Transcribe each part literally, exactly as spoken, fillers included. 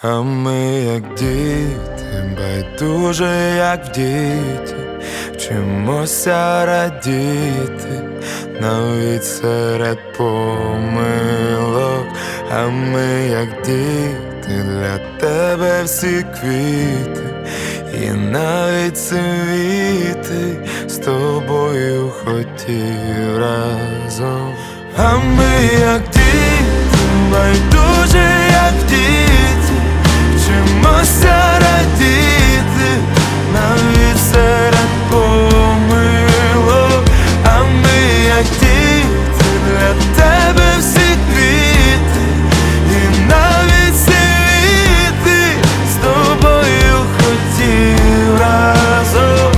А ми, як діти, байдуже, як в діті, вчимося радіти навіть серед помилок. А ми, як діти, для тебе всі квіти і навіть світи з тобою хотів разом. А ми, як діти, байдуже, як в діті, вчимося радіти навіть серед помилок. А ми, як діти, для тебе всі квіти і навіть світи з тобою хотів разом.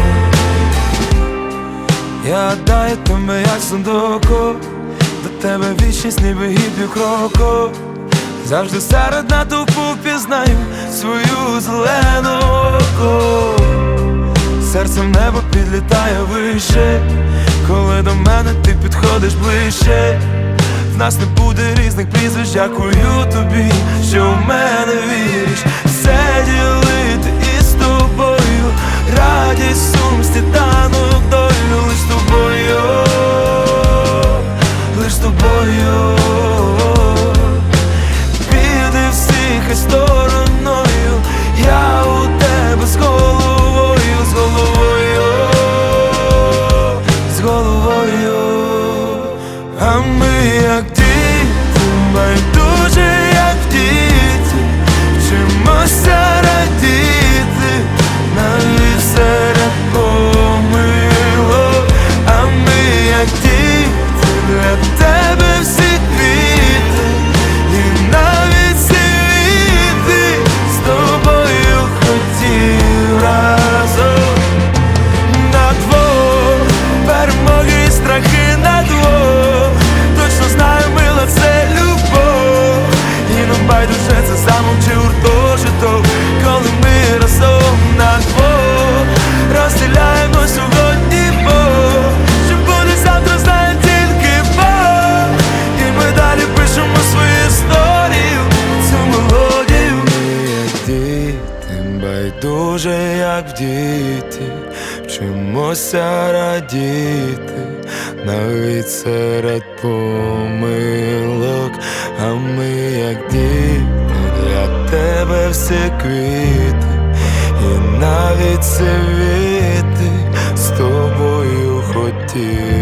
Я гадаю тебе, як сундуку, до тебе вічність, ніби гід півкроку. Завжди серед натовпу пізнаю свою зелену око. Серце в небо підлітає вище, коли до мене ти підходиш ближче. В нас не буде різних прізвищ, дякую тобі, що в мене віриш. Все ділити із тобою, радість, сум, сніданок, долю, лиш з тобою, лиш з тобою. Піди всі, хай стороною, я у тебе з головою, з головою, з головою. А ми, як діти, байдуже, як в діті, вчимося радіти навіть серед помилок. А ми, як діти, для тебе всі квіти і навіть світи з тобою хотів разом. На двох перемоги і страхи на двох, точно знаю, мила, це любов. І нам байдуже, це замок чи гуртожиток, коли ми разом на двох розділяємо сьогодні Бог. Що буде завтра, знає тільки Бог. І ми далі пишемо свою історію, цю мелодію. Ми, як діти, байдуже, як в діті, вчимося радіти навіть серед помилок. А ми, як діти, для тебе всі квіти і навіть світи з тобою хотів